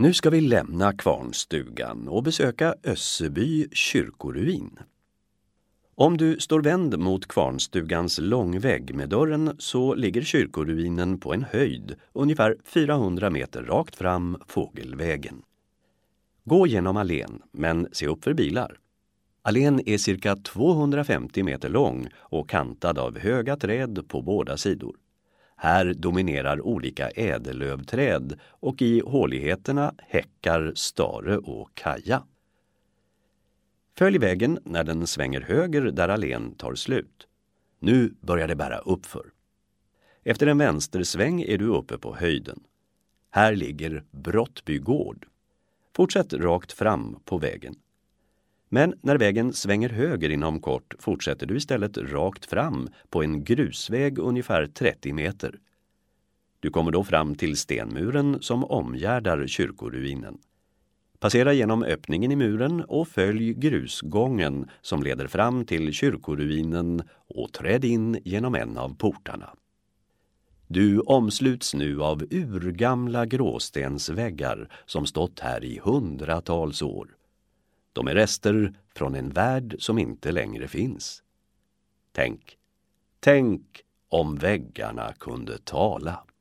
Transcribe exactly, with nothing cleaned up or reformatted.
Nu ska vi lämna Kvarnstugan och besöka Össeby kyrkoruin. Om du står vänd mot Kvarnstugans långvägg med dörren så ligger kyrkoruinen på en höjd ungefär fyrahundra meter rakt fram fågelvägen. Gå genom allén, men se upp för bilar. Allén är cirka tvåhundrafemtio meter lång och kantad av höga träd på båda sidor. Här dominerar olika ädellövträd och i håligheterna häckar stare och kaja. Följ vägen när den svänger höger där allén tar slut. Nu börjar det bära uppför. Efter en vänstersväng är du uppe på höjden. Här ligger Brottby gård. Fortsätt rakt fram på vägen. Men när vägen svänger höger inom kort fortsätter du istället rakt fram på en grusväg ungefär trettio meter. Du kommer då fram till stenmuren som omgärdar kyrkoruinen. Passera genom öppningen i muren och följ grusgången som leder fram till kyrkoruinen och träd in genom en av portarna. Du omsluts nu av urgamla gråstensväggar som stått här i hundratals år. De är rester från en värld som inte längre finns. Tänk, tänk om väggarna kunde tala.